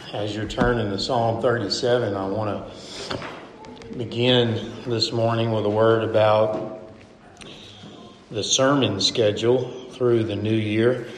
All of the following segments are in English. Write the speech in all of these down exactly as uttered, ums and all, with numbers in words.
As you're turning to Psalm thirty-seven, I want to begin this morning with a word about the sermon schedule through the new year.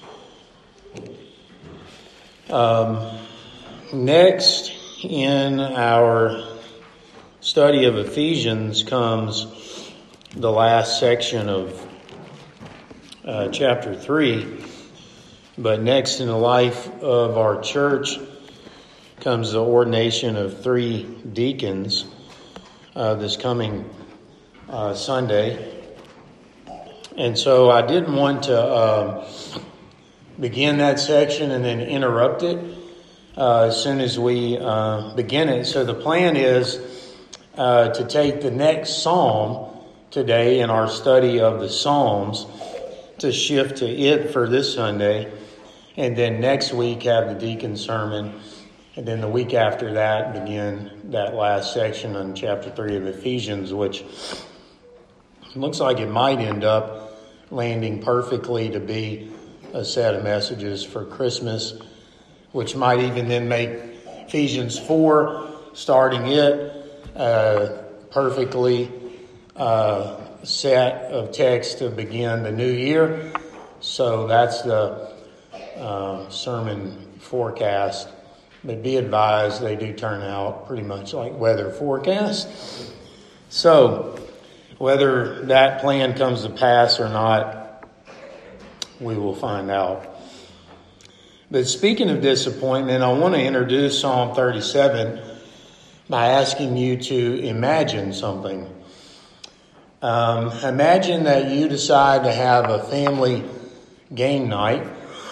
Um, next in our study of Ephesians comes the last section of uh, chapter three. But next in the life of our church comes the ordination of three deacons uh, this coming uh, Sunday. And so I didn't want to uh, begin that section and then interrupt it uh, as soon as we uh, begin it. So the plan is uh, to take the next psalm today in our study of the Psalms, to shift to it for this Sunday, and then next week have the deacon sermon. And then the week after that, begin that last section on chapter three of Ephesians, which looks like it might end up landing perfectly to be a set of messages for Christmas, which might even then make Ephesians four, starting it, uh, perfectly uh, set of text to begin the new year. So that's the uh, sermon forecast. But be advised, they do turn out pretty much like weather forecasts. So, whether that plan comes to pass or not, we will find out. But speaking of disappointment, I want to introduce Psalm thirty-seven by asking you to imagine something. Um, imagine that you decide to have a family game night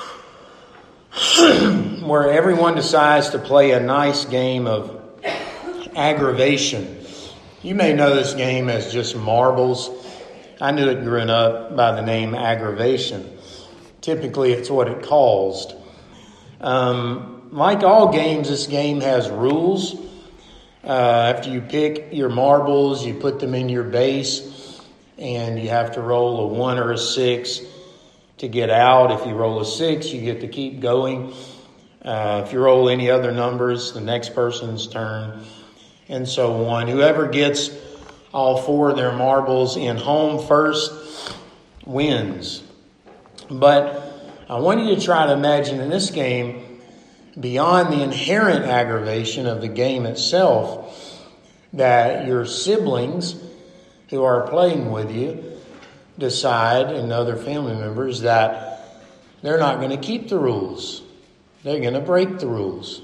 where everyone decides to play a nice game of aggravation. You may know this game as just marbles. I knew it growing up by the name aggravation. Typically, it's what it caused. Um, like all games, this game has rules. Uh, after you pick your marbles, you put them in your base, and you have to roll a one or a six to get out. If you roll a six, you get to keep going. Uh, if you roll any other numbers, the next person's turn, and so on. Whoever gets all four of their marbles in home first wins. But I want you to try to imagine in this game, beyond the inherent aggravation of the game itself, that your siblings who are playing with you decide, and other family members, that they're not going to keep the rules. They're going to break the rules.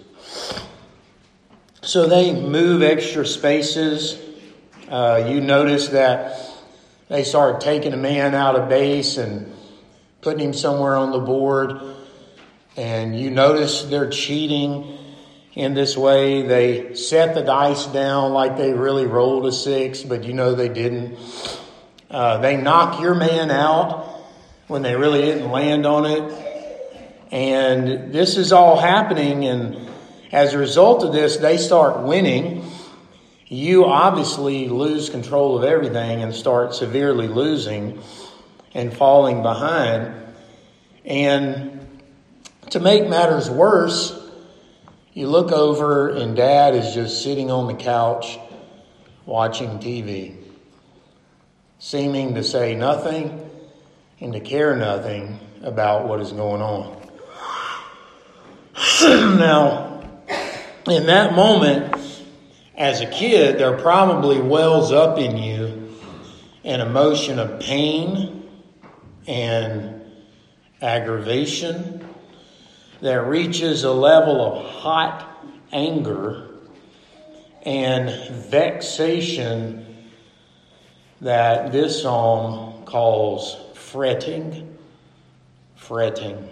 So they move extra spaces. Uh, you notice that they start taking a man out of base and putting him somewhere on the board. And you notice they're cheating in this way. They set the dice down like they really rolled a six, but you know they didn't. Uh, they knock your man out when they really didn't land on it. And this is all happening, and as a result of this, they start winning. You obviously lose control of everything and start severely losing and falling behind. And to make matters worse, you look over and Dad is just sitting on the couch watching T V, seeming to say nothing and to care nothing about what is going on. Now, in that moment, as a kid, there probably wells up in you an emotion of pain and aggravation that reaches a level of hot anger and vexation that this psalm calls fretting, fretting.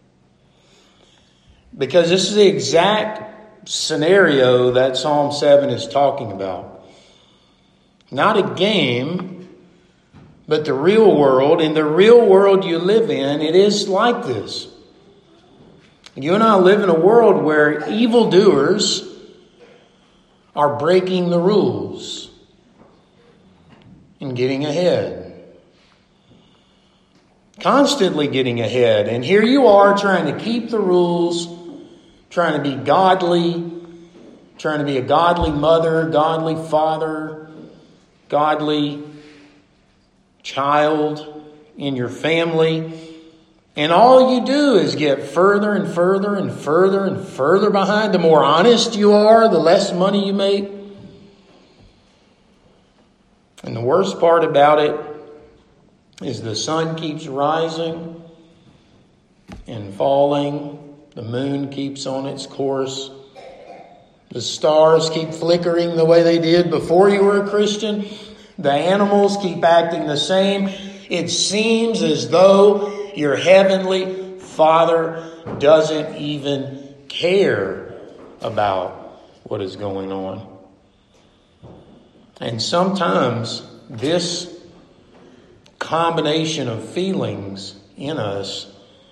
Because this is the exact scenario that Psalm seven is talking about. Not a game, but the real world. In the real world you live in, it is like this. You and I live in a world where evildoers are breaking the rules and getting ahead. Constantly getting ahead. And here you are trying to keep the rules, trying to be godly, trying to be a godly mother, godly father, godly child in your family. And all you do is get further and further and further and further behind. The more honest you are, the less money you make. And the worst part about it is the sun keeps rising and falling. The moon keeps on its course. The stars keep flickering the way they did before you were a Christian. The animals keep acting the same. It seems as though your heavenly Father doesn't even care about what is going on. And sometimes this combination of feelings in us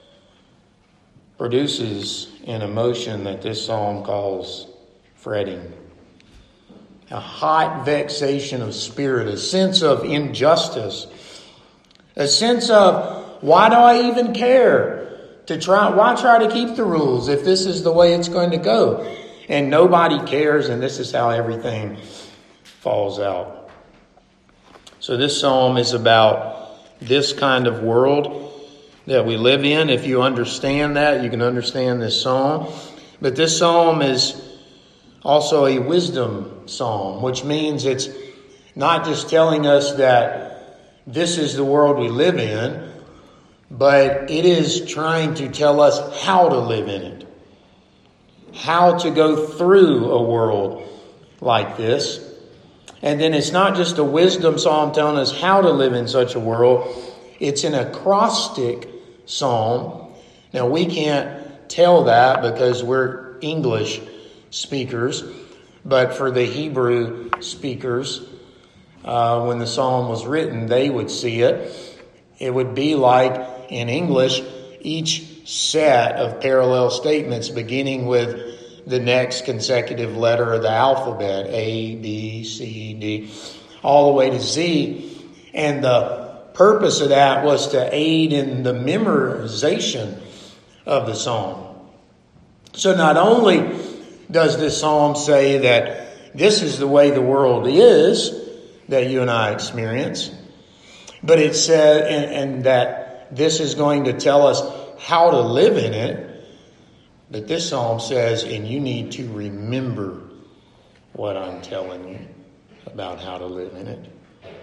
produces an emotion that this psalm calls fretting. A hot vexation of spirit, a sense of injustice, a sense of, why do I even care to try? Why try to keep the rules if this is the way it's going to go? And nobody cares, and this is how everything falls out. So this psalm is about this kind of world that we live in. If you understand that, you can understand this psalm. But this psalm is also a wisdom psalm, which means it's not just telling us that this is the world we live in, but it is trying to tell us how to live in it, how to go through a world like this. And then it's not just a wisdom psalm telling us how to live in such a world. It's an acrostic psalm. Now, we can't tell that because we're English speakers, but for the Hebrew speakers, uh, when the psalm was written, they would see it. It would be like in English, each set of parallel statements beginning with the next consecutive letter of the alphabet, A, B, C, D, all the way to Z. And the purpose of that was to aid in the memorization of the psalm. So not only does this psalm say that this is the way the world is that you and I experience, but it said, and, and that this is going to tell us how to live in it. But this psalm says, and you need to remember what I'm telling you about how to live in it.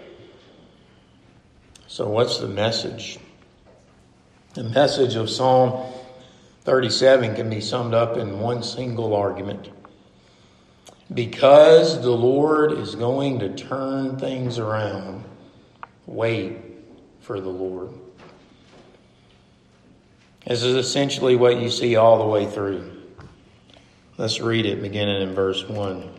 So what's the message? The message of Psalm thirty-seven can be summed up in one single argument. Because the Lord is going to turn things around, wait for the Lord. This is essentially what you see all the way through. Let's read it beginning in verse one.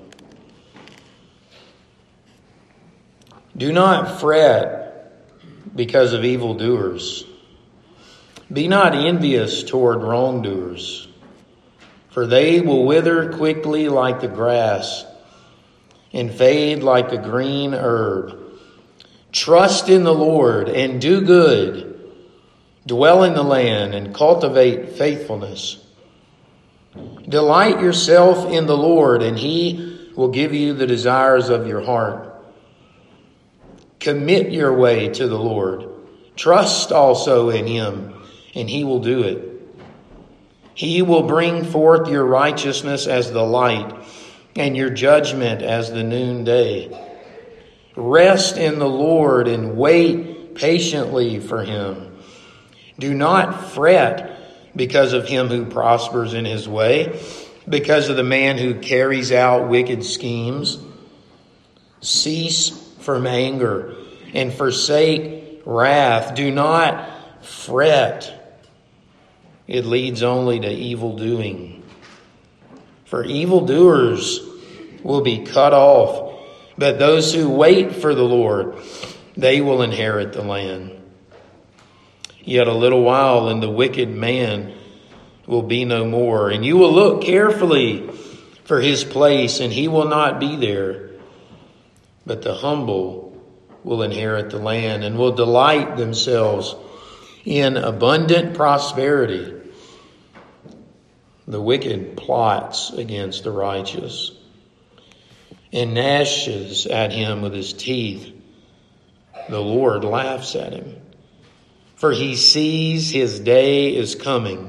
Do not fret because of evildoers. Be not envious toward wrongdoers, for they will wither quickly like the grass and fade like a green herb. Trust in the Lord and do good. Dwell in the land and cultivate faithfulness. Delight yourself in the Lord, and He will give you the desires of your heart. Commit your way to the Lord. Trust also in Him, and He will do it. He will bring forth your righteousness as the light, and your judgment as the noonday. Rest in the Lord and wait patiently for Him. Do not fret because of him who prospers in his way, because of the man who carries out wicked schemes. Cease from anger and forsake wrath. Do not fret. It leads only to evil doing. For evildoers will be cut off, but those who wait for the Lord, they will inherit the land. Yet a little while, and the wicked man will be no more. And you will look carefully for his place, and he will not be there. But the humble will inherit the land and will delight themselves in abundant prosperity. The wicked plots against the righteous and gnashes at him with his teeth. The Lord laughs at him, for he sees his day is coming.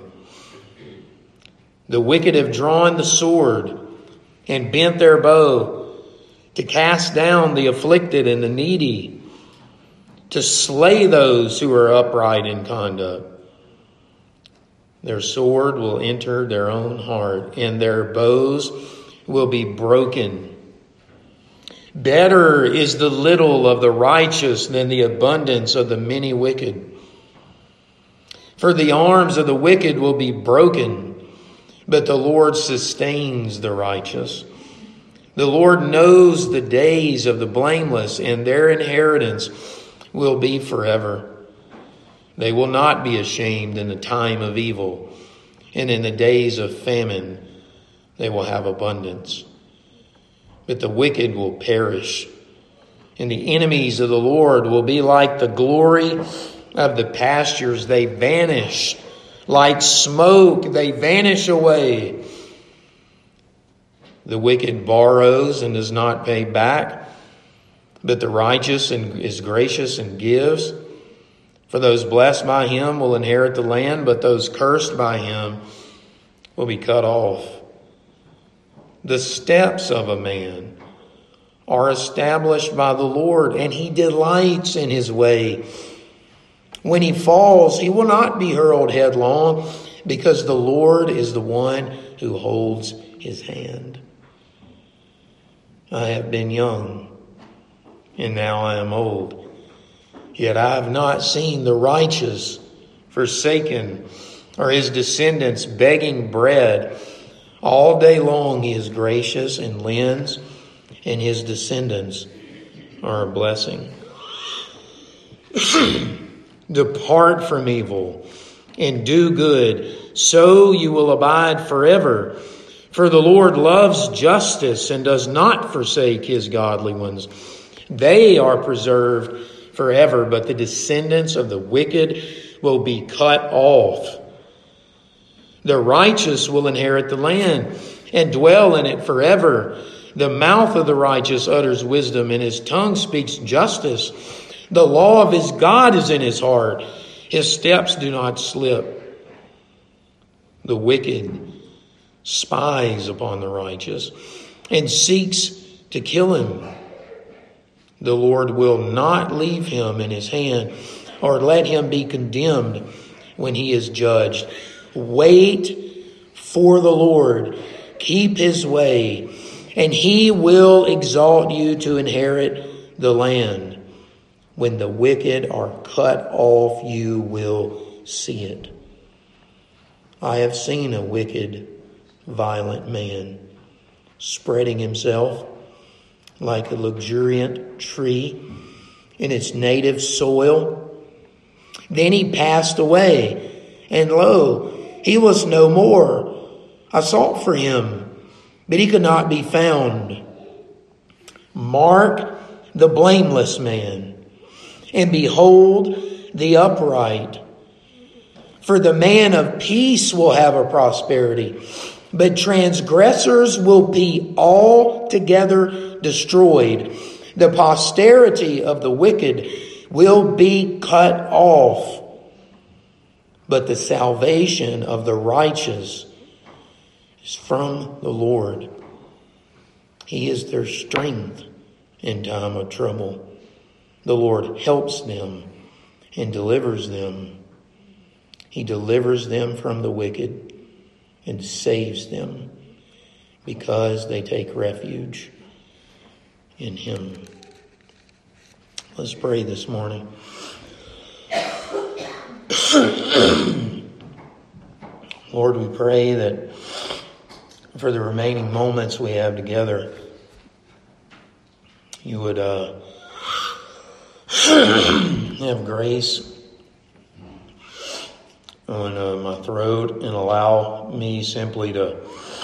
The wicked have drawn the sword and bent their bow to cast down the afflicted and the needy, to slay those who are upright in conduct. Their sword will enter their own heart, and their bows will be broken. Better is the little of the righteous than the abundance of the many wicked. For the arms of the wicked will be broken, but the Lord sustains the righteous. The Lord knows the days of the blameless, and their inheritance will be forever. They will not be ashamed in the time of evil, and in the days of famine they will have abundance. But the wicked will perish, and the enemies of the Lord will be like the glory of the pastures. They vanish like smoke. They vanish away. The wicked borrows and does not pay back, but the righteous is gracious and gives. For those blessed by him will inherit the land, but those cursed by him will be cut off. The steps of a man are established by the Lord, and he delights in his way. When he falls, he will not be hurled headlong, because the Lord is the one who holds his hand. I have been young, and now I am old. Yet I have not seen the righteous forsaken, or his descendants begging bread. All day long he is gracious and lends, and his descendants are a blessing. Depart from evil and do good, so you will abide forever. For the Lord loves justice and does not forsake his godly ones. They are preserved forever, but the descendants of the wicked will be cut off. The righteous will inherit the land and dwell in it forever. The mouth of the righteous utters wisdom, and his tongue speaks justice. The law of his God is in his heart. His steps do not slip. The wicked spies upon the righteous and seeks to kill him. The Lord will not leave him in his hand, or let him be condemned when he is judged. Wait for the Lord. Keep his way, and he will exalt you to inherit the land. When the wicked are cut off, you will see it. I have seen a wicked, violent man spreading himself like a luxuriant tree in its native soil. Then he passed away, and lo, he was no more. I sought for him, but he could not be found. Mark the blameless man, and behold the upright. For the man of peace will have a prosperity, but transgressors will be altogether destroyed. The posterity of the wicked will be cut off, but the salvation of the righteous is from the Lord. He is their strength in time of trouble. The Lord helps them and delivers them. He delivers them from the wicked and saves them because they take refuge in him. Let's pray this morning. Lord, we pray that for the remaining moments we have together, you would uh, have grace on uh, my throat and allow me simply to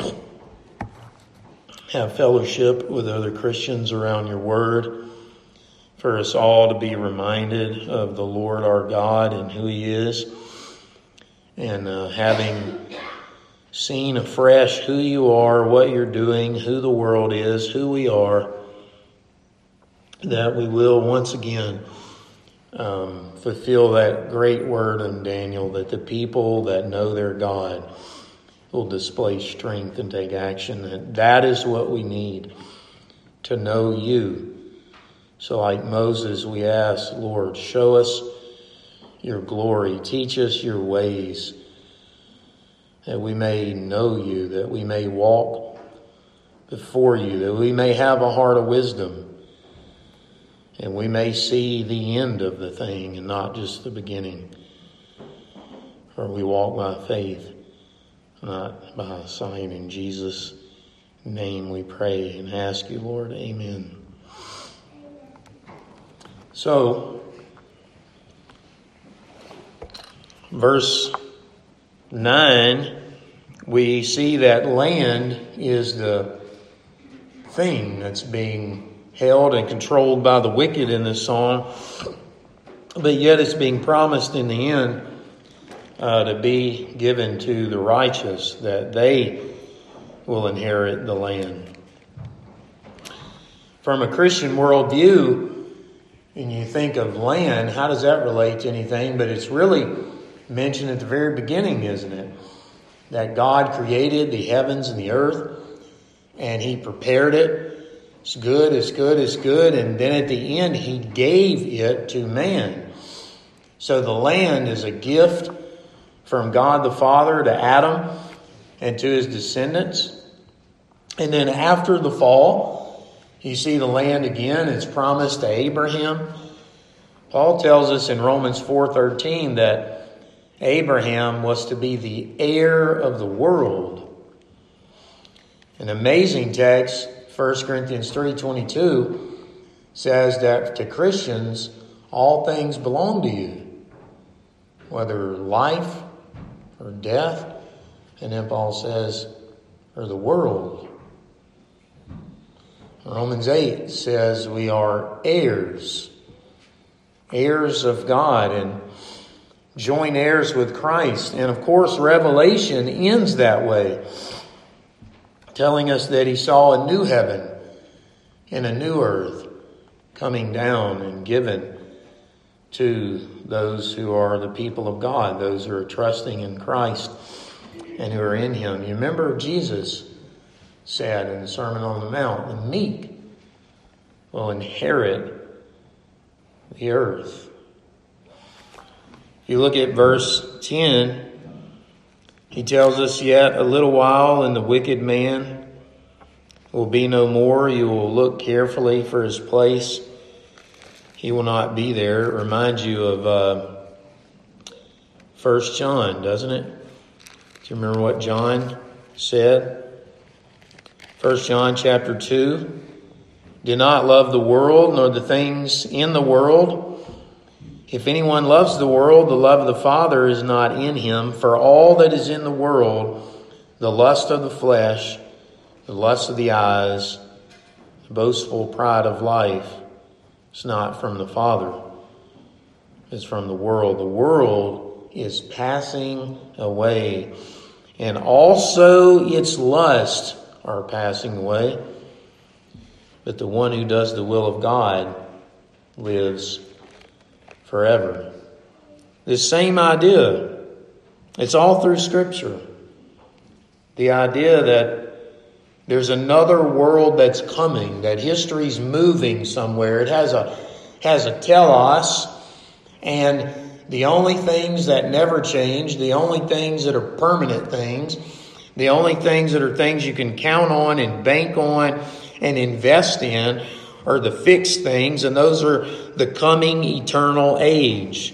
have fellowship with other Christians around your word, for us all to be reminded of the Lord our God and who he is, and uh, having seeing afresh who you are, what you're doing, who the world is, who we are, that we will once again um, fulfill that great word in Daniel, that the people that know their God will display strength and take action. And that is what we need, to know you. So like Moses, we ask, Lord, show us your glory. Teach us your ways, that we may know you, that we may walk before you, that we may have a heart of wisdom, and we may see the end of the thing and not just the beginning. For we walk by faith, not by sight. In Jesus' name we pray and ask you, Lord. Amen. So, verse nine, we see that land is the thing that's being held and controlled by the wicked in this song, but yet it's being promised in the end uh, to be given to the righteous, that they will inherit the land. From a Christian worldview, and you think of land, how does that relate to anything? But it's really mentioned at the very beginning, isn't it? That God created the heavens and the earth, and He prepared it. It's good, it's good, it's good. And then at the end, He gave it to man. So the land is a gift from God the Father to Adam and to his descendants. And then after the fall, you see the land again. It's promised to Abraham. Paul tells us in Romans four thirteen that Abraham was to be the heir of the world. An amazing text, First Corinthians three twenty-two, says that to Christians, all things belong to you, whether life or death. And then Paul says, or the world. Romans eight says we are heirs, heirs of God, and joint heirs with Christ. And of course, Revelation ends that way, telling us that he saw a new heaven and a new earth coming down and given to those who are the people of God, those who are trusting in Christ and who are in Him. You remember Jesus said in the Sermon on the Mount, the meek will inherit the earth. If you look at verse ten, he tells us, yet a little while and the wicked man will be no more. You will look carefully for his place. He will not be there. It reminds you of uh, First John, doesn't it? Do you remember what John said? First John chapter two. Do not love the world, nor the things in the world. If anyone loves the world, the love of the Father is not in him. For all that is in the world, the lust of the flesh, the lust of the eyes, the boastful pride of life, is not from the Father. It's from the world. The world is passing away, and also its lust are passing away. But the one who does the will of God lives forever. This same idea, it's all through Scripture. The idea that there's another world that's coming, that history's moving somewhere. It has a has a telos, and the only things that never change, the only things that are permanent things, the only things that are things you can count on and bank on and invest in are the fixed things, and those are the coming eternal age.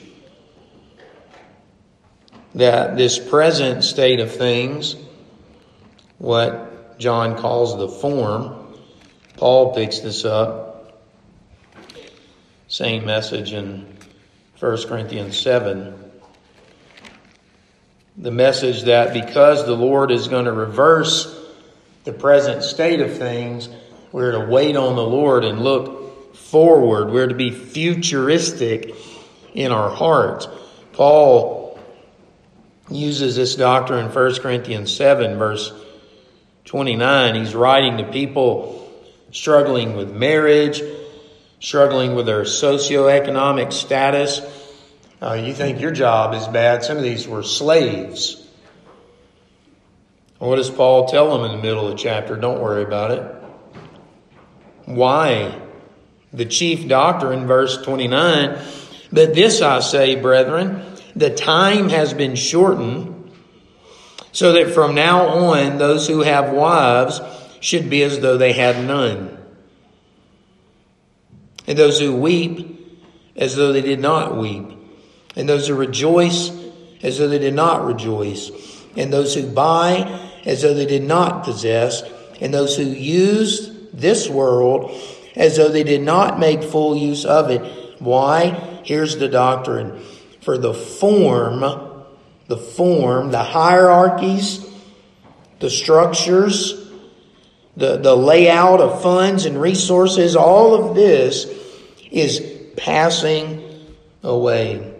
That this present state of things, what John calls the form, Paul picks this up. Same message in First Corinthians seven. The message that because the Lord is going to reverse the present state of things, we're to wait on the Lord and look forward. We're to be futuristic in our hearts. Paul uses this doctrine in First Corinthians seven, verse twenty-nine. He's writing to people struggling with marriage, struggling with their socioeconomic status. Uh, you think your job is bad. Some of these were slaves. What does Paul tell them in the middle of the chapter? Don't worry about it. Why? The chief doctrine, verse twenty-nine, but this I say, brethren, the time has been shortened, so that from now on those who have wives should be as though they had none, and those who weep as though they did not weep, and those who rejoice as though they did not rejoice, and those who buy as though they did not possess, and those who use this world as though they did not make full use of it. Why? Here's the doctrine. For the form, the form, the hierarchies, the structures, the, the layout of funds and resources, all of this is passing away.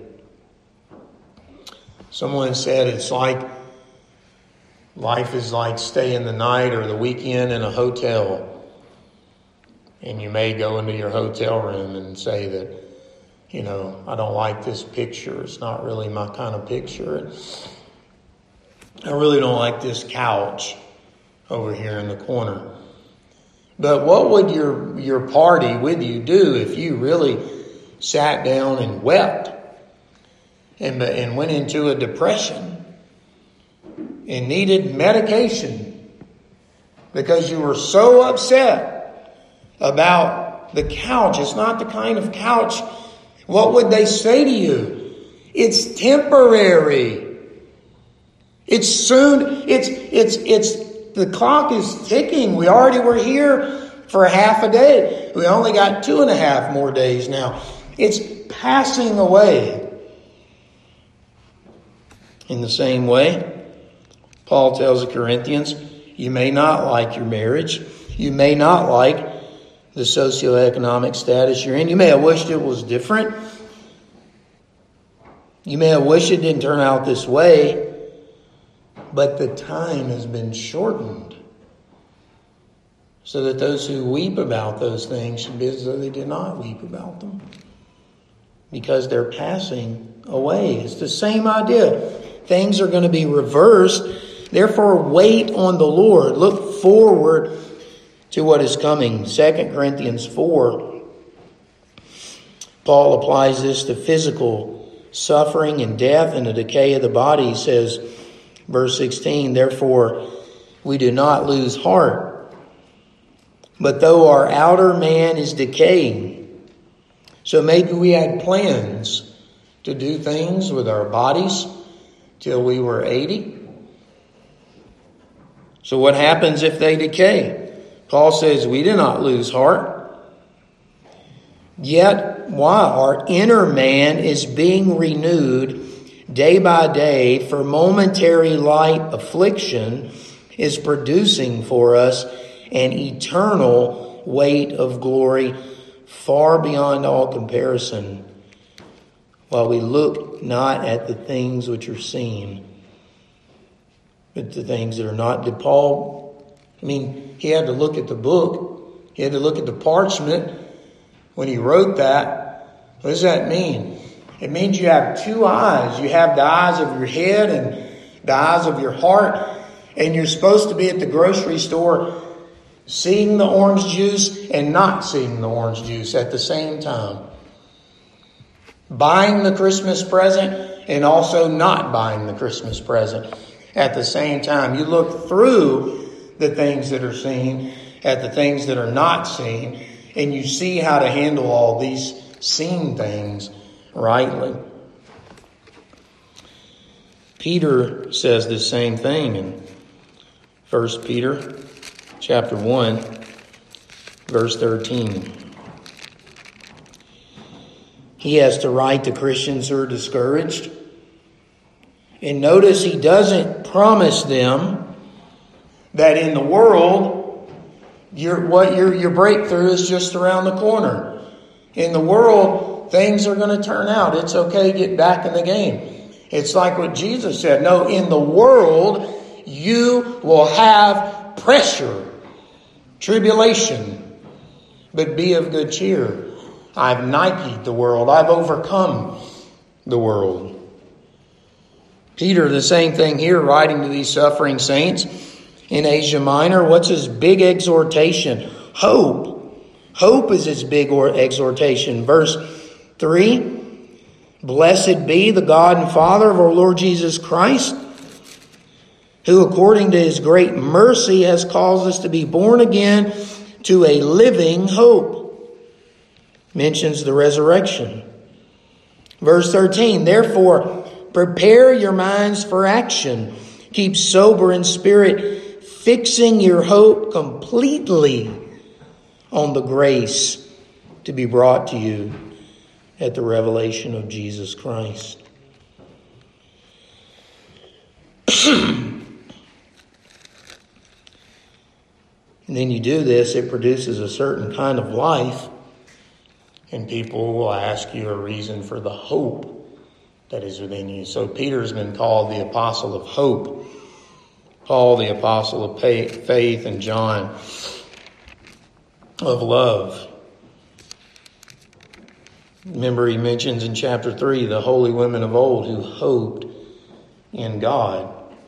Someone said it's like life is like staying the night or the weekend in a hotel. And you may go into your hotel room and say that, you know, I don't like this picture. It's not really my kind of picture. I really don't like this couch over here in the corner. But what would your, your party with you do if you really sat down and wept and, and went into a depression and needed medication because you were so upset about the couch? It's not the kind of couch. What would they say to you? It's temporary. It's soon. It's, it's, it's, the clock is ticking. We already were here for half a day. We only got two and a half more days now. It's passing away. In the same way, Paul tells the Corinthians, you may not like your marriage. You may not like the socioeconomic status you're in. You may have wished it was different. You may have wished it didn't turn out this way. But the time has been shortened so that those who weep about those things should be as though they did not weep about them, because they're passing away. It's the same idea. Things are going to be reversed. Therefore, wait on the Lord. Look forward to what is coming. Second Corinthians four, Paul applies this to physical suffering and death and the decay of the body. He says, verse sixteen, therefore we do not lose heart, but though our outer man is decaying, so maybe we had plans to do things with our bodies till we were eighty. So what happens if they decay? Paul says we do not lose heart. Yet, why? Our inner man is being renewed day by day, for momentary light affliction is producing for us an eternal weight of glory far beyond all comparison, while we look not at the things which are seen, but the things that are not. Did Paul, I mean, he had to look at the book. He had to look at the parchment when he wrote that. What does that mean? It means you have two eyes. You have the eyes of your head and the eyes of your heart. And you're supposed to be at the grocery store seeing the orange juice and not seeing the orange juice at the same time. Buying the Christmas present and also not buying the Christmas present at the same time. You look through the things that are seen at the things that are not seen, and you see how to handle all these seen things rightly. Peter says the same thing in First Peter chapter one, verse thirteen. He has to write to Christians who are discouraged. And notice he doesn't promise them that in the world, your what your your breakthrough is just around the corner. In the world, things are going to turn out. It's okay, get back in the game. It's like what Jesus said. No, in the world, you will have pressure, tribulation, but be of good cheer. I've Nike'd the world. I've overcome the world. Peter, the same thing here, writing to these suffering saints in Asia Minor. What's his big exhortation? Hope. Hope is his big exhortation. Verse three, blessed be the God and Father of our Lord Jesus Christ, who according to his great mercy has caused us to be born again to a living hope. Mentions the resurrection. Verse thirteen, therefore, prepare your minds for action. Keep sober in spirit, fixing your hope completely on the grace to be brought to you at the revelation of Jesus Christ. And then you do this, it produces a certain kind of life, and people will ask you a reason for the hope that is within you. So Peter's been called the apostle of hope, Paul the apostle of faith, and John of love. Remember, he mentions in chapter three the holy women of old who hoped in God.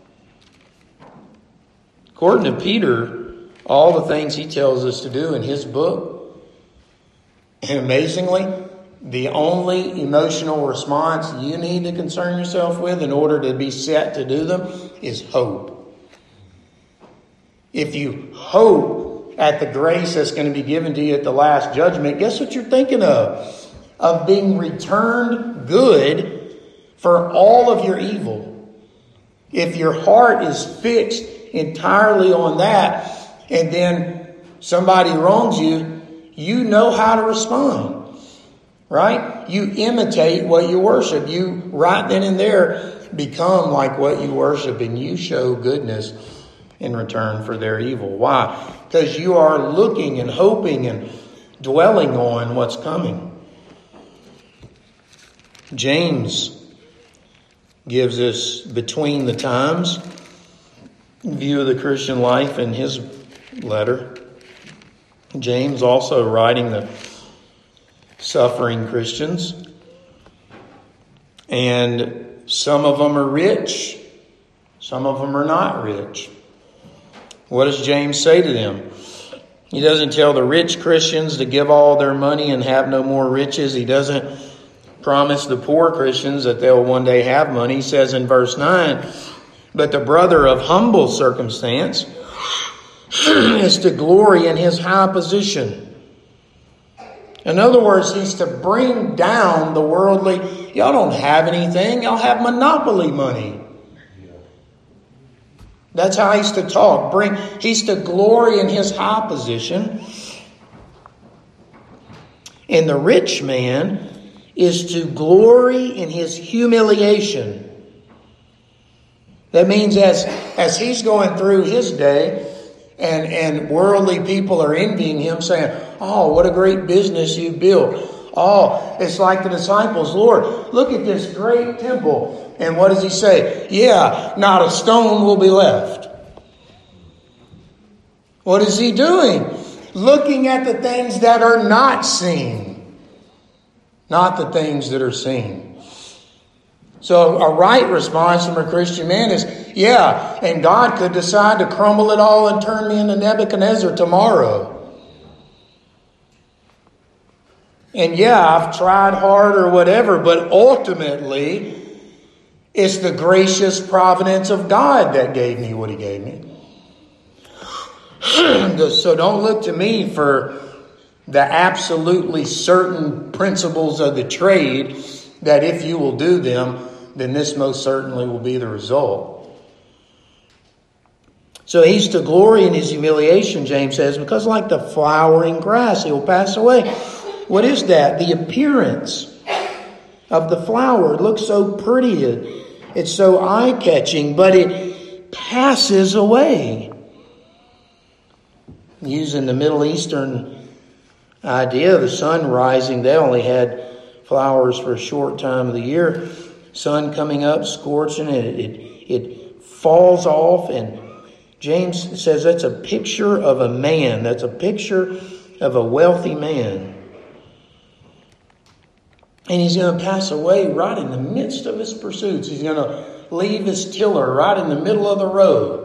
According to Peter, all the things he tells us to do in his book, and amazingly, the only emotional response you need to concern yourself with in order to be set to do them is hope. If you hope at the grace that's going to be given to you at the last judgment, guess what you're thinking of? Of being returned good for all of your evil. If your heart is fixed entirely on that, and then somebody wrongs you, you know how to respond, right? You imitate what you worship. You right then and there become like what you worship, and you show goodness in return for their evil. Why? Because you are looking and hoping and dwelling on what's coming. James gives us between the times view of the Christian life in his letter. James also writing the suffering Christians. And some of them are rich. Some of them are not rich. What does James say to them? He doesn't tell the rich Christians to give all their money and have no more riches. He doesn't promise the poor Christians that they'll one day have money. He says in verse nine, but the brother of humble circumstance is to glory in his high position. In other words, he's to bring down the worldly. Y'all don't have anything. Y'all have monopoly money. That's how he's to talk. Bring. He's to glory in his high position. And the rich man is to glory in his humiliation. That means as, as he's going through his day, and, and worldly people are envying him, saying, oh, what a great business you built. Oh, it's like the disciples, Lord, look at this great temple. And what does he say? Yeah, not a stone will be left. What is he doing? Looking at the things that are not seen, not the things that are seen. So a right response from a Christian man is, yeah, and God could decide to crumble it all and turn me into Nebuchadnezzar tomorrow. And yeah, I've tried hard or whatever, but ultimately, it's the gracious providence of God that gave me what he gave me. So don't look to me for the absolutely certain principles of the trade that if you will do them, then this most certainly will be the result. So he's to glory in his humiliation, James says, because like the flowering grass, he will pass away. What is that? The appearance of the flower. It looks so pretty. It's so eye-catching, but it passes away. Using the Middle Eastern idea of the sun rising, they only had flowers for a short time of the year. sun coming up, scorching, and it, it, it falls off. And James says that's a picture of a man. That's a picture of a wealthy man. And he's going to pass away right in the midst of his pursuits. He's going to leave his tiller right in the middle of the road.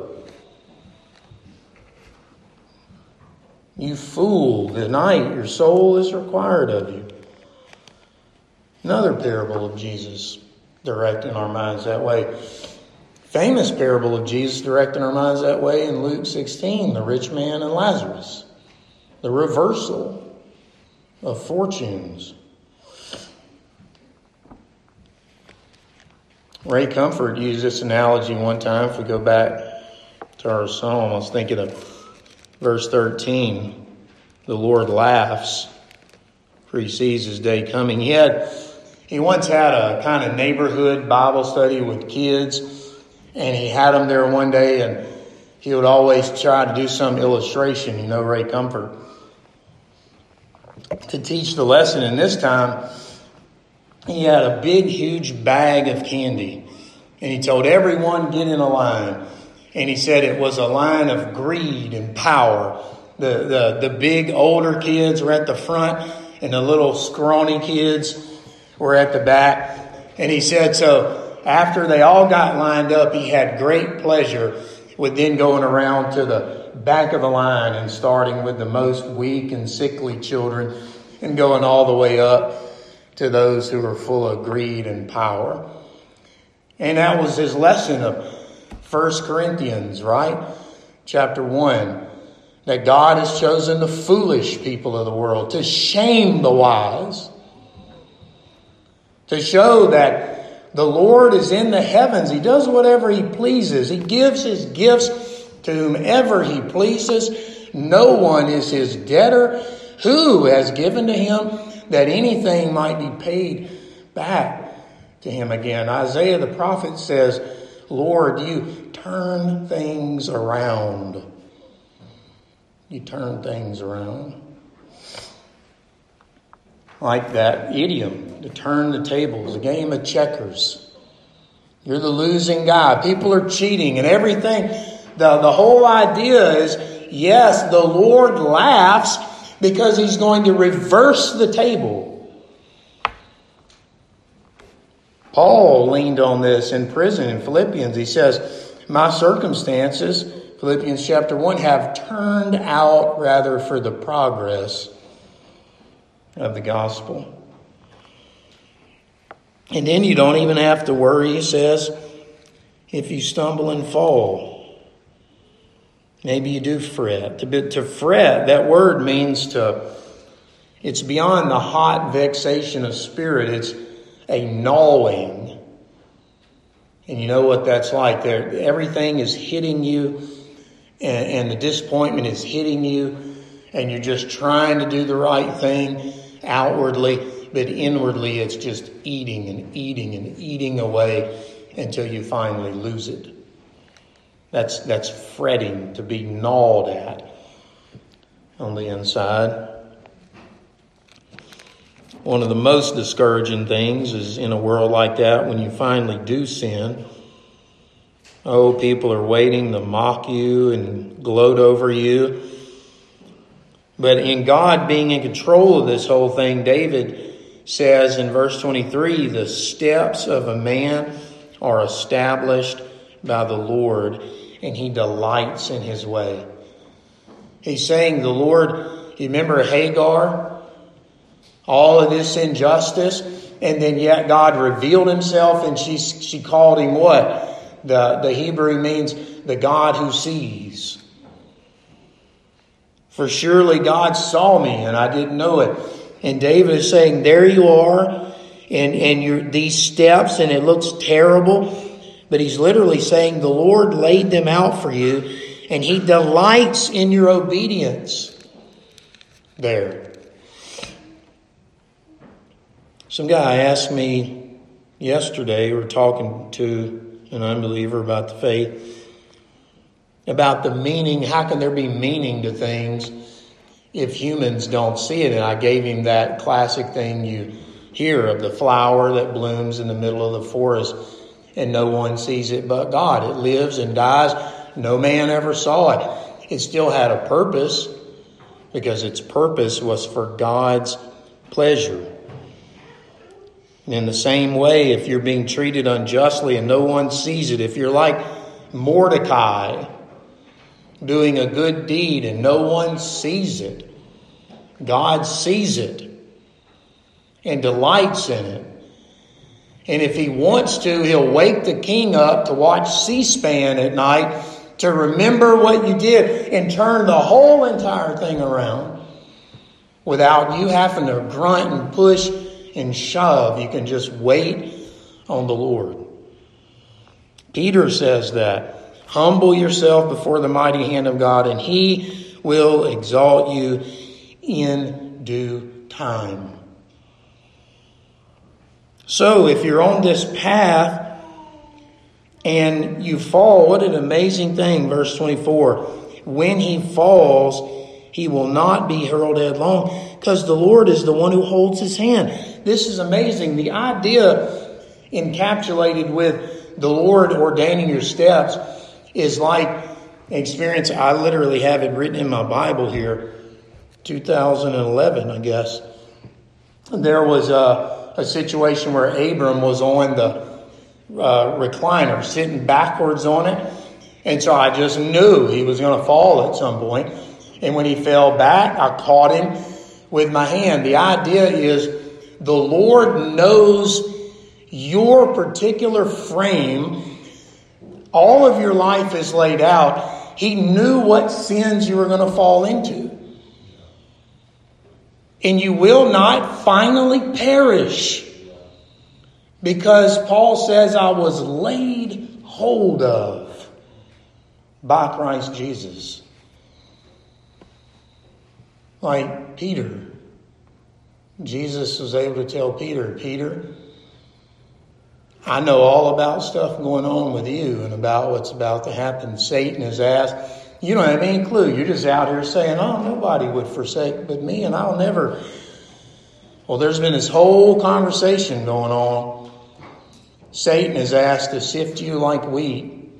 You fool, tonight your soul is required of you. Another parable of Jesus directing our minds that way. Famous parable of Jesus directing our minds that way in Luke sixteen, the rich man and Lazarus. The reversal of fortunes. Ray Comfort used this analogy one time. If we go back to our psalm, I was thinking of verse thirteen. The Lord laughs, for he sees his day coming. He had, he once had a kind of neighborhood Bible study with kids, and he had them there one day, and he would always try to do some illustration, you know, Ray Comfort, to teach the lesson. And this time, he had a big, huge bag of candy. And he told everyone, get in a line. And he said it was a line of greed and power. The, the, the big, older kids were at the front, and the little scrawny kids were at the back. And he said, so after they all got lined up, he had great pleasure with then going around to the back of the line and starting with the most weak and sickly children and going all the way up to those who are full of greed and power. And that was his lesson of First Corinthians, right? Chapter one. That God has chosen the foolish people of the world to shame the wise. To show that the Lord is in the heavens. He does whatever he pleases. He gives his gifts to whomever he pleases. No one is his debtor. Who has given to him that anything might be paid back to him again? Isaiah the prophet says, Lord, you turn things around. You turn things around. Like that idiom, to turn the tables, a game of checkers. You're the losing guy. People are cheating and everything. The, the whole idea is, yes, the Lord laughs because he's going to reverse the table. Paul leaned on this in prison in Philippians. He says, my circumstances, Philippians chapter one, have turned out rather for the progress of the gospel. And then you don't even have to worry, he says, if you stumble and fall. Maybe you do fret. To, to fret, that word means to, it's beyond the hot vexation of spirit. It's a gnawing. And you know what that's like. There, everything is hitting you, and, and the disappointment is hitting you, and you're just trying to do the right thing outwardly, but inwardly it's just eating and eating and eating away until you finally lose it. That's that's fretting, to be gnawed at on the inside. One of the most discouraging things is in a world like that, when you finally do sin, oh, people are waiting to mock you and gloat over you. But in God being in control of this whole thing, David says in verse twenty-three, the steps of a man are established by the Lord, and he delights in his way. He's saying the Lord, you remember Hagar? All of this injustice, and then yet God revealed himself, and she she called him what? The, the Hebrew means the God who sees. For surely God saw me, and I didn't know it. And David is saying, there you are, and, and you're these steps, and it looks terrible. But he's literally saying the Lord laid them out for you, and he delights in your obedience there. Some guy asked me yesterday, we were talking to an unbeliever about the faith, about the meaning. How can there be meaning to things if humans don't see it? And I gave him that classic thing, you here of the flower that blooms in the middle of the forest and no one sees it but God. It lives and dies. No man ever saw it. It still had a purpose because its purpose was for God's pleasure. And in the same way, if you're being treated unjustly and no one sees it, if you're like Mordecai doing a good deed and no one sees it, God sees it and delights in it. And if he wants to, he'll wake the king up to watch C-SPAN at night to remember what you did and turn the whole entire thing around without you having to grunt and push and shove. You can just wait on the Lord. Peter says that. Humble yourself before the mighty hand of God, and he will exalt you in due time. So if you're on this path and you fall, what an amazing thing. Verse twenty-four, when he falls, he will not be hurled headlong because the Lord is the one who holds his hand. This is amazing. The idea encapsulated with the Lord ordaining your steps is like experience. I literally have it written in my Bible here, two thousand eleven, I guess. There was a, a situation where Abram was on the uh, recliner, sitting backwards on it. And so I just knew he was going to fall at some point. And when he fell back, I caught him with my hand. The idea is the Lord knows your particular frame. All of your life is laid out. He knew what sins you were going to fall into. And you will not finally perish. Because Paul says, I was laid hold of by Christ Jesus. Like Peter. Jesus was able to tell Peter, Peter, I know all about stuff going on with you and about what's about to happen. Satan has asked, you don't have any clue. You're just out here saying, oh, nobody would forsake but me, and I'll never. Well, there's been this whole conversation going on. Satan has asked to sift you like wheat,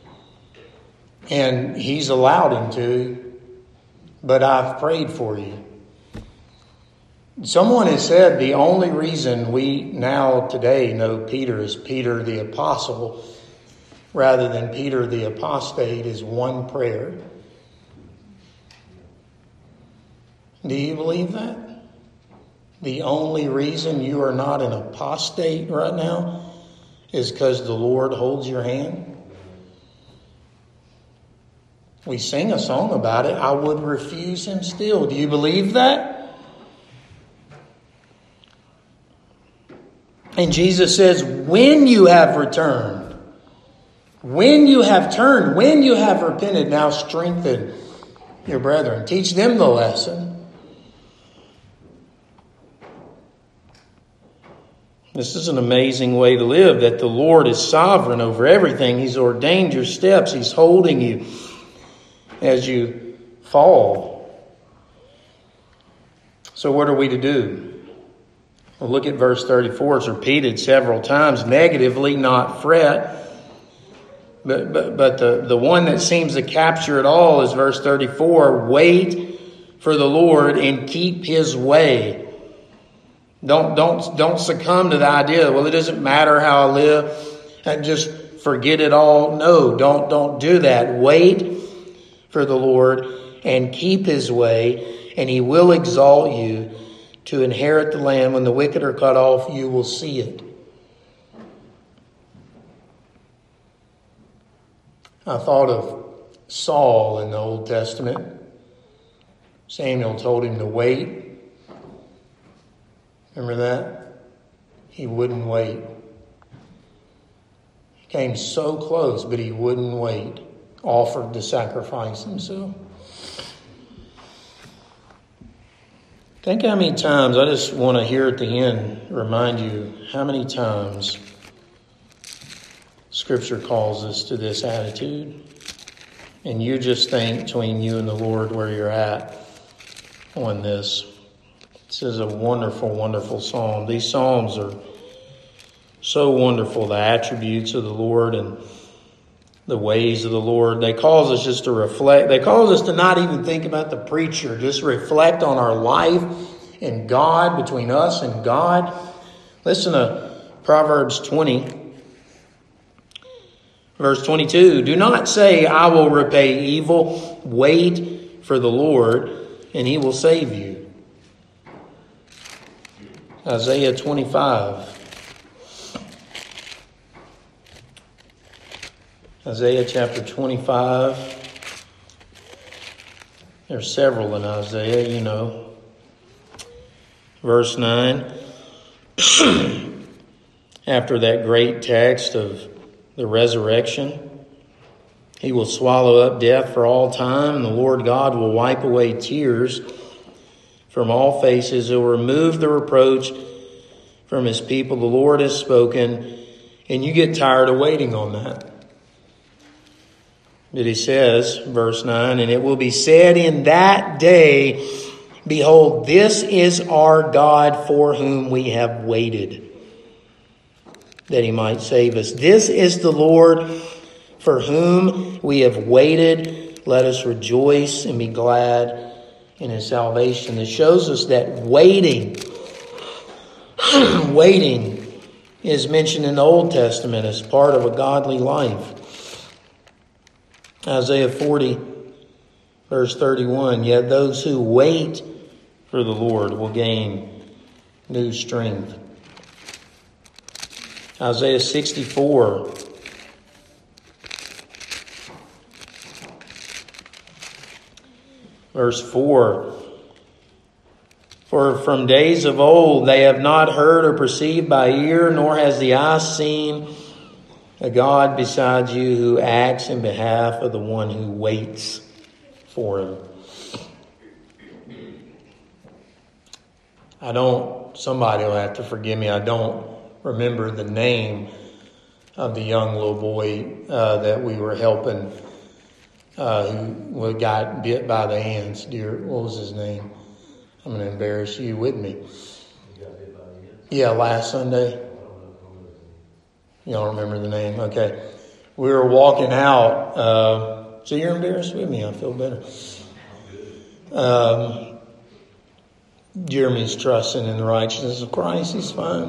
and he's allowed him to, but I've prayed for you. Someone has said the only reason we now today know Peter as Peter the Apostle rather than Peter the Apostate is one prayer. Do you believe that? The only reason you are not an apostate right now is because the Lord holds your hand? We sing a song about it. I would refuse him still. Do you believe that? And Jesus says, when you have returned, when you have turned, when you have repented, now strengthen your brethren. Teach them the lesson. This is an amazing way to live, that the Lord is sovereign over everything. He's ordained your steps. He's holding you as you fall. So what are we to do? Well, look at verse thirty-four. It's repeated several times negatively, not fret. But but, but the, the one that seems to capture it all is verse thirty-four. Wait for the Lord and keep his way. Don't, don't, don't succumb to the idea, well, it doesn't matter how I live, and just forget it all. No, don't, don't do that. Wait for the Lord and keep his way, and he will exalt you to inherit the land. When the wicked are cut off, you will see it. I thought of Saul in the Old Testament. Samuel told him to wait. Remember that? He wouldn't wait. He came so close, but he wouldn't wait. Offered to sacrifice himself. Think how many times, I just want to hear at the end, remind you how many times Scripture calls us to this attitude. And you just think between you and the Lord where you're at on this. This is a wonderful, wonderful psalm. These psalms are so wonderful, the attributes of the Lord and the ways of the Lord. They cause us just to reflect. They cause us to not even think about the preacher, just reflect on our life and God, between us and God. Listen to Proverbs twenty, verse twenty-two. Do not say, I will repay evil. Wait for the Lord, and he will save you. Isaiah twenty-five. Isaiah chapter twenty-five. There's several in Isaiah, you know. Verse nine. After that great text of the resurrection, he will swallow up death for all time, and the Lord God will wipe away tears from all faces. He will remove the reproach from his people. The Lord has spoken, and you get tired of waiting on that. But he says, verse nine, and it will be said in that day, behold, this is our God for whom we have waited, that he might save us. This is the Lord for whom we have waited. Let us rejoice and be glad in his salvation. It shows us that waiting, waiting is mentioned in the Old Testament as part of a godly life. Isaiah forty, verse thirty-one, yet those who wait for the Lord will gain new strength. Isaiah sixty-four, verse four, for from days of old they have not heard or perceived by ear, nor has the eye seen a God besides you who acts in behalf of the one who waits for him. I don't, somebody will have to forgive me, I don't remember the name of the young little boy uh, that we were helping uh, who got bit by the ants. Dear, what was his name? I'm going to embarrass you with me. You got bit by the ants? Yeah, last Sunday. You don't remember the name? Okay. We were walking out. Uh, so you're embarrassed with me. I feel better. Um, Jeremy's trusting in the righteousness of Christ. He's fine.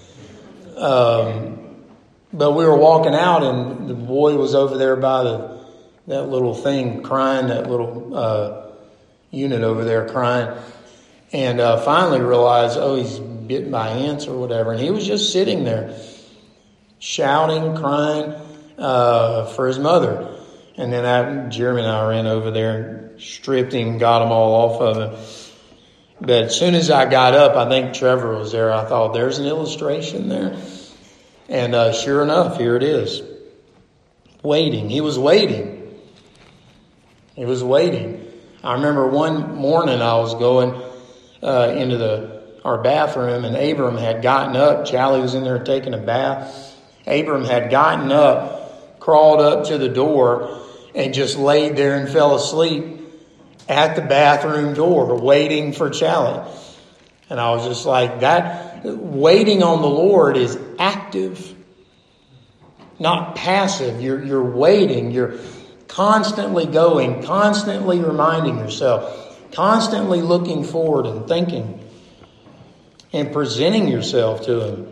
Um, but we were walking out, and the boy was over there by the that little thing crying, that little uh, unit over there crying. And uh, finally realized, oh, he's bitten by ants or whatever. And he was just sitting there, shouting, crying uh, for his mother. And then I, Jeremy and I ran over there and stripped him, got him all off of him. But as soon as I got up, I think Trevor was there. I thought, there's an illustration there. And uh, sure enough, here it is. Waiting. He was waiting. He was waiting. I remember one morning I was going uh, into the our bathroom, and Abram had gotten up. Charlie was in there taking a bath. Abram had gotten up, crawled up to the door, and just laid there and fell asleep at the bathroom door, waiting for Charlie. And I was just like, that waiting on the Lord is active, not passive. You're you're waiting. You're constantly going, constantly reminding yourself, constantly looking forward and thinking and presenting yourself to him.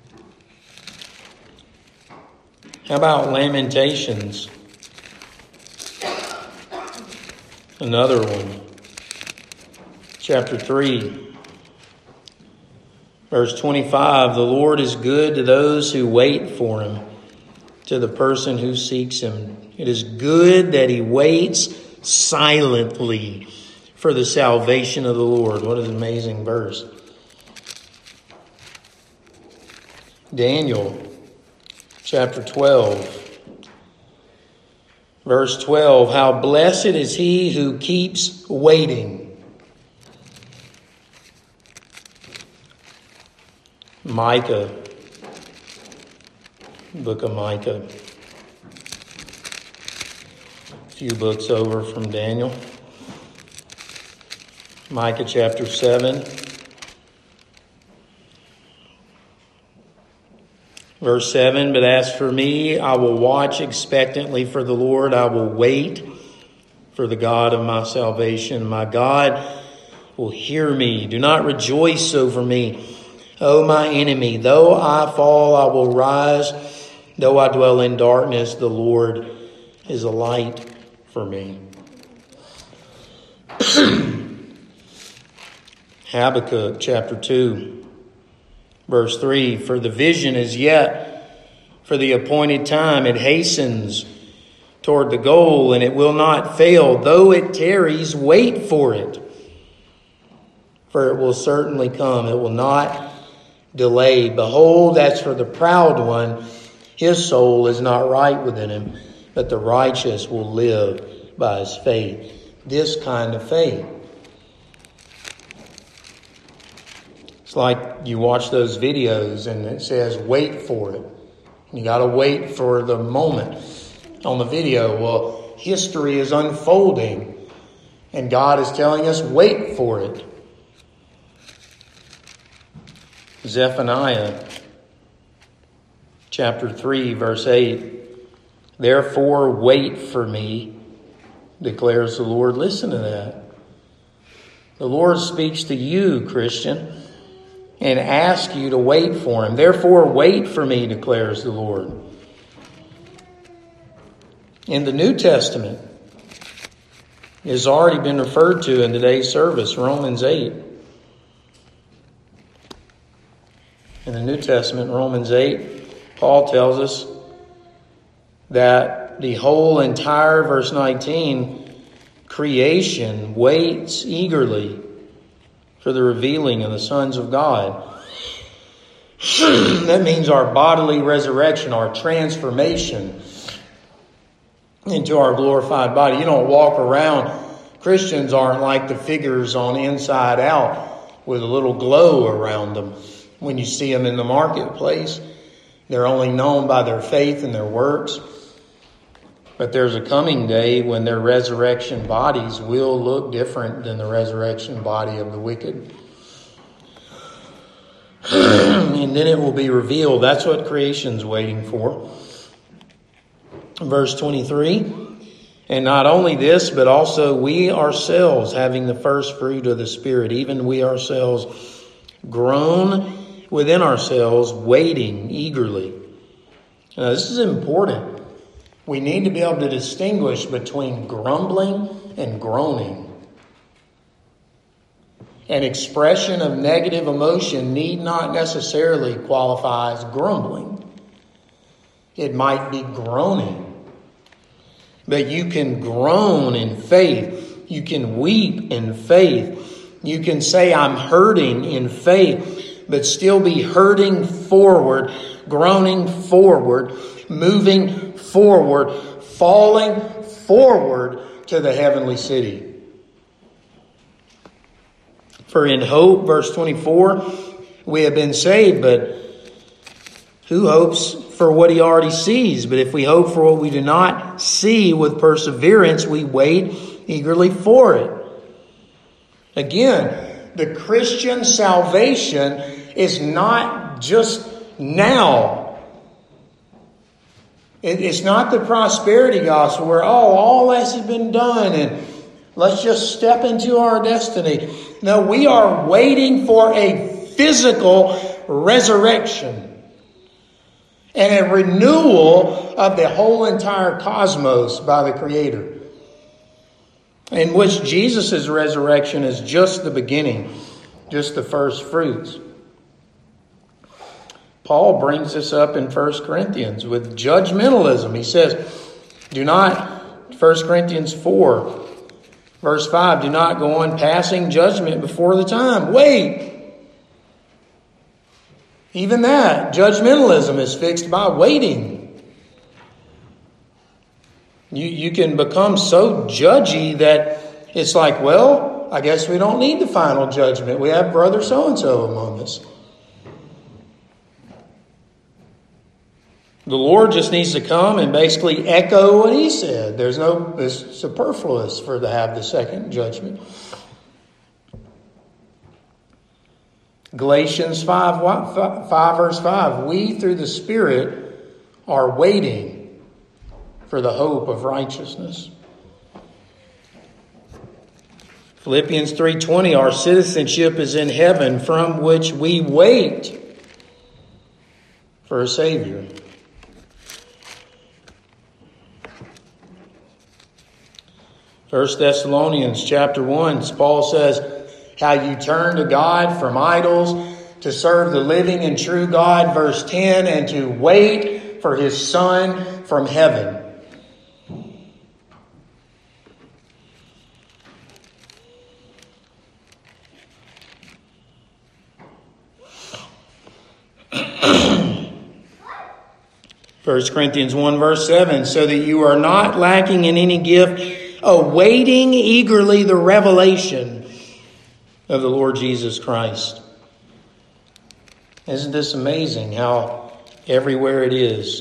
How about Lamentations? Another one. Chapter three. Verse twenty-five. The Lord is good to those who wait for him, to the person who seeks him. It is good that he waits silently for the salvation of the Lord. What an amazing verse. Daniel chapter twelve. Verse twelve. How blessed is he who keeps waiting. Micah. Book of Micah. A few books over from Daniel. Micah chapter seven. Verse seven, but as for me, I will watch expectantly for the Lord. I will wait for the God of my salvation. My God will hear me. Do not rejoice over me, O my enemy. Though I fall, I will rise. Though I dwell in darkness, the Lord is a light for me. Habakkuk chapter two, verse three, for the vision is yet for the appointed time. It hastens toward the goal, and it will not fail. Though it tarries, wait for it. For it will certainly come. It will not delay. Behold, that's for the proud one. His soul is not right within him, but the righteous will live by his faith. This kind of faith. It's like you watch those videos and it says, wait for it. You got to wait for the moment on the video. Well, history is unfolding and God is telling us, wait for it. Zephaniah chapter three, verse eight. Therefore, wait for me, declares the Lord. Listen to that. The Lord speaks to you, Christian, and asks you to wait for him. Therefore, wait for me, declares the Lord. In the New Testament, it has already been referred to in today's service, Romans eight. In the New Testament, Romans eight, Paul tells us that the whole entire, verse nineteen, creation waits eagerly for the revealing of the sons of God. That means our bodily resurrection, our transformation into our glorified body. You don't walk around, Christians aren't like the figures on Inside Out with a little glow around them. When you see them in the marketplace, they're only known by their faith and their works. But there's a coming day when their resurrection bodies will look different than the resurrection body of the wicked. And then it will be revealed. That's what creation's waiting for. Verse twenty-three, and not only this, but also we ourselves, having the first fruit of the Spirit, even we ourselves groan within ourselves, waiting eagerly. Now, this is important. We need to be able to distinguish between grumbling and groaning. An expression of negative emotion need not necessarily qualify as grumbling. It might be groaning. But you can groan in faith. You can weep in faith. You can say, I'm hurting in faith, but still be hurting forward, groaning forward, moving forward, falling forward to the heavenly city. For in hope, verse twenty-four, we have been saved, but who hopes for what he already sees? But if we hope for what we do not see with perseverance, we wait eagerly for it. Again, the Christian salvation is not just now. It's not the prosperity gospel where, oh, all this has been done and let's just step into our destiny. No, we are waiting for a physical resurrection and a renewal of the whole entire cosmos by the Creator, in which Jesus' resurrection is just the beginning, just the first fruits. Paul brings this up in First Corinthians with judgmentalism. He says, do not, First Corinthians four, verse five, do not go on passing judgment before the time. Wait. Even that, judgmentalism is fixed by waiting. You, you can become so judgy that it's like, well, I guess we don't need the final judgment. We have brother so-and-so among us. The Lord just needs to come and basically echo what he said. There's no, it's superfluous for to have the second judgment. Galatians five, five verse five, we through the Spirit are waiting for the hope of righteousness. Philippians three twenty, our citizenship is in heaven, from which we wait for a Savior. First Thessalonians chapter one, Paul says, how you turn to God from idols to serve the living and true God. Verse ten, and to wait for His Son from heaven. First Corinthians one verse seven, so that you are not lacking in any gift, awaiting eagerly the revelation of the Lord Jesus Christ. Isn't this amazing how everywhere it is?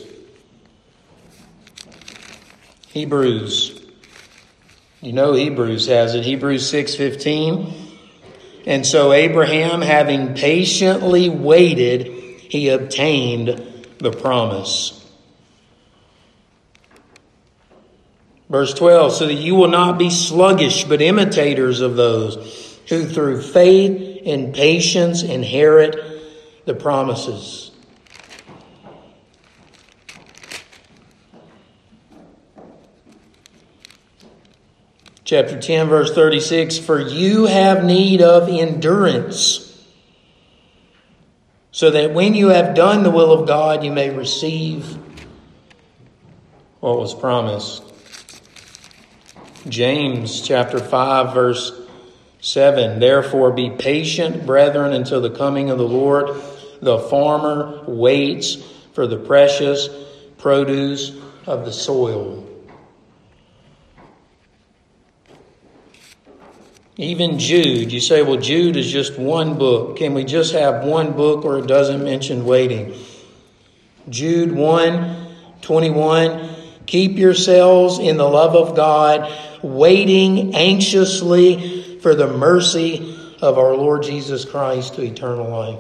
Hebrews. You know Hebrews has it. Hebrews six fifteen. And so Abraham, having patiently waited, he obtained the promise. Verse twelve, so that you will not be sluggish, but imitators of those who through faith and patience inherit the promises. Chapter ten, verse thirty-six, for you have need of endurance, so that when you have done the will of God, you may receive what was promised. James chapter five, verse seven, therefore be patient, brethren, until the coming of the Lord. The farmer waits for the precious produce of the soil. Even Jude, you say, well, Jude is just one book. Can we just have one book where it doesn't mention waiting? Jude one twenty-one, keep yourselves in the love of God, waiting anxiously for the mercy of our Lord Jesus Christ to eternal life.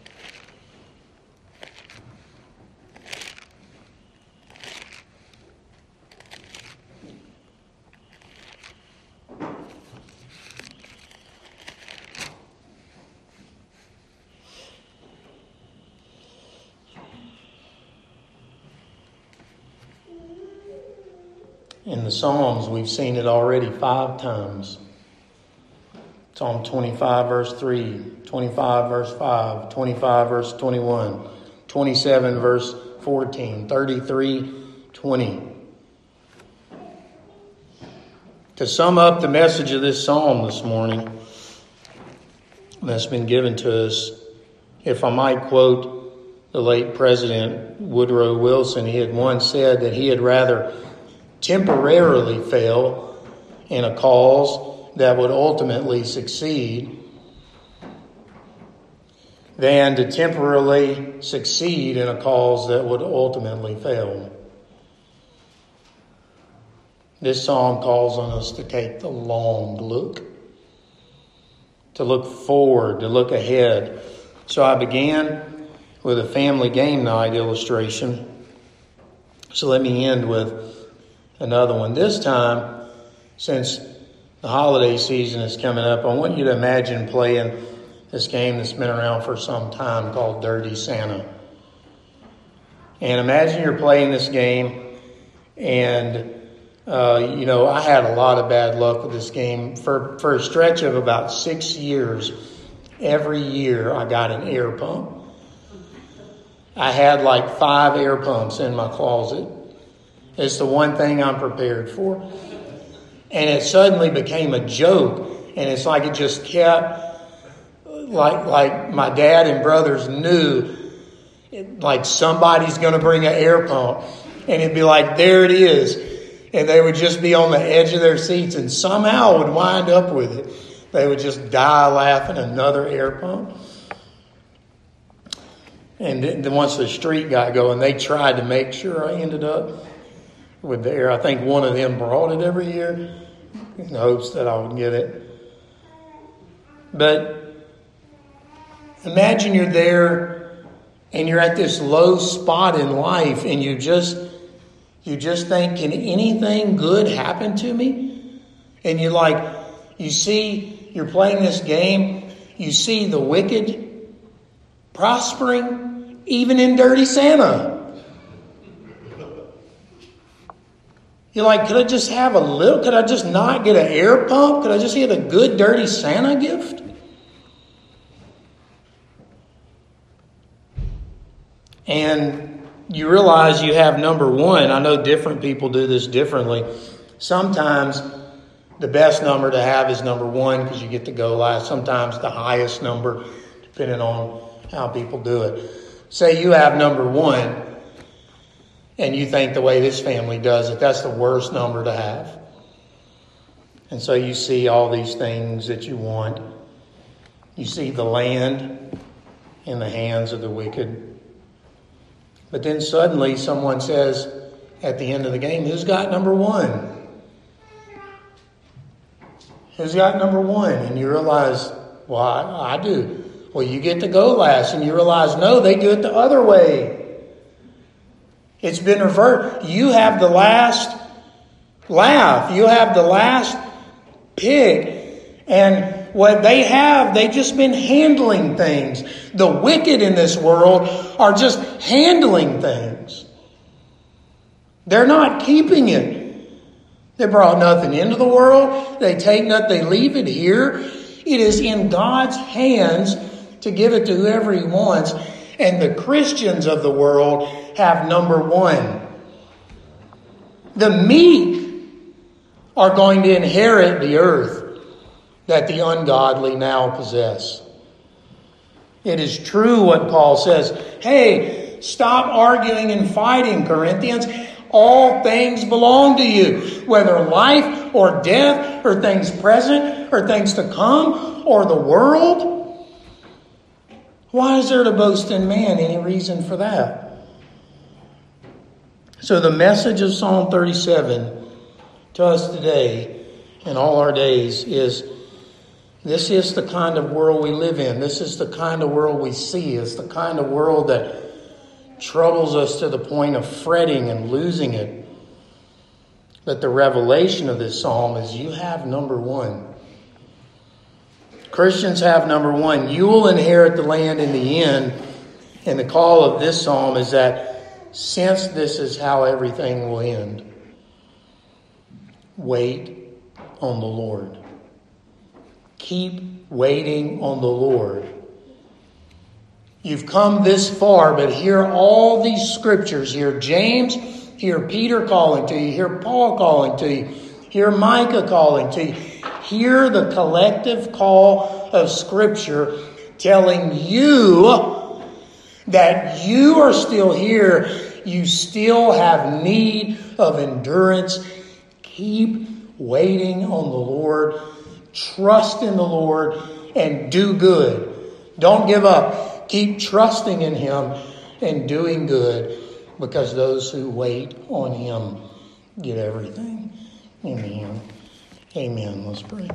In the Psalms, we've seen it already five times. Psalm twenty-five, verse three, twenty-five, verse five, twenty-five, verse twenty-one, twenty-seven, verse fourteen, thirty-three, twenty. To sum up the message of this psalm this morning that's been given to us, if I might quote the late President Woodrow Wilson, he had once said that he had rather temporarily fail in a cause that would ultimately succeed than to temporarily succeed in a cause that would ultimately fail. This psalm calls on us to take the long look, to look forward, to look ahead. So I began with a family game night illustration. So let me end with another one. This time, since the holiday season is coming up, I want you to imagine playing this game that's been around for some time called Dirty Santa. And imagine you're playing this game, and uh, you know, I had a lot of bad luck with this game. For, for a stretch of about six years, every year I got an air pump. I had like five air pumps in my closet. It's the one thing I'm prepared for. And it suddenly became a joke. And it's like it just kept, like like my dad and brothers knew, like somebody's going to bring an air pump. And it'd be like, there it is. And they would just be on the edge of their seats and somehow would wind up with it. They would just die laughing, another air pump. And then once the street got going, they tried to make sure I ended up with the air. I think one of them brought it every year in hopes that I would get it. But Imagine you're there and you're at this low spot in life and you just you just think, can anything good happen to me? And you like, you see, you're playing this game, you see the wicked prospering, even in Dirty Santa. You're like, could I just have a little, could I just not get an air pump? Could I just get a good Dirty Santa gift? And you realize you have number one. I know different people do this differently. Sometimes the best number to have is number one because you get to go last. Sometimes the highest number, depending on how people do it. Say you have number one and you think the way this family does it, that's the worst number to have. And so you see all these things that you want. You see the land in the hands of the wicked. But then suddenly someone says at the end of the game, who's got number one? Who's got number one? And you realize, well, I, I do. Well, you get to go last. And you realize, no, they do it the other way. It's been reversed. You have the last laugh. You have the last pick. And what they have, they've just been handling things. The wicked in this world are just handling things. They're not keeping it. They brought nothing into the world. They take nothing, they leave it here. It is in God's hands to give it to whoever He wants. And the Christians of the world have number one. The meek are going to inherit the earth that the ungodly now possess. It is true what Paul says. Hey, stop arguing and fighting, Corinthians. All things belong to you, whether life or death or things present or things to come or the world. Why is there to boast in man? Any reason for that? So the message of Psalm thirty-seven to us today in all our days is this is the kind of world we live in. This is the kind of world we see. It's the kind of world that troubles us to the point of fretting and losing it. But the revelation of this psalm is you have number one. Christians have number one. You will inherit the land in the end. And the call of this psalm is that since this is how everything will end, wait on the Lord. Keep waiting on the Lord. You've come this far, but hear all these scriptures. Hear James, hear Peter calling to you, hear Paul calling to you, hear Micah calling to you. Hear the collective call of Scripture telling you that you are still here. You still have need of endurance. Keep waiting on the Lord. Trust in the Lord and do good. Don't give up. Keep trusting in Him and doing good, because those who wait on Him get everything. Amen. Amen. Let's pray.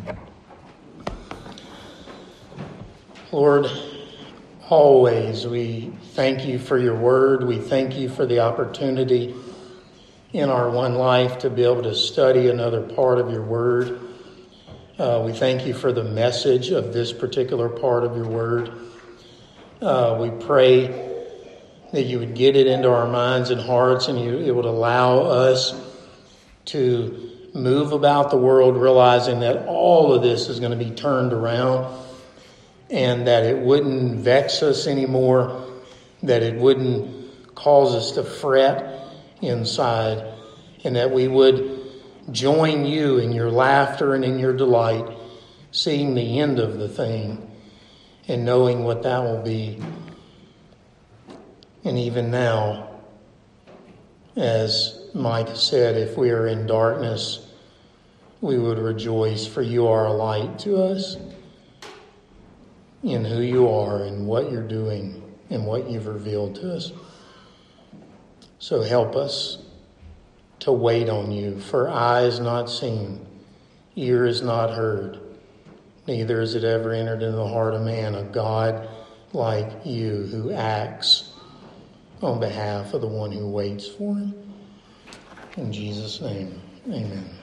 Lord, always we thank You for Your word. We thank You for the opportunity in our one life to be able to study another part of Your word. Uh, we thank You for the message of this particular part of Your word. Uh, we pray that You would get it into our minds and hearts, and you, it would allow us to move about the world realizing that all of this is going to be turned around, and that it wouldn't vex us anymore, that it wouldn't cause us to fret inside, and that we would join You in Your laughter and in Your delight, seeing the end of the thing and knowing what that will be. And even now, as Micah said, if we are in darkness, we would rejoice, for You are a light to us in who You are and what You're doing and what You've revealed to us. So help us to wait on You, for eye is not seen, ear is not heard, neither has it ever entered into the heart of man, a God like you who acts on behalf of the one who waits for him. In Jesus' name, amen.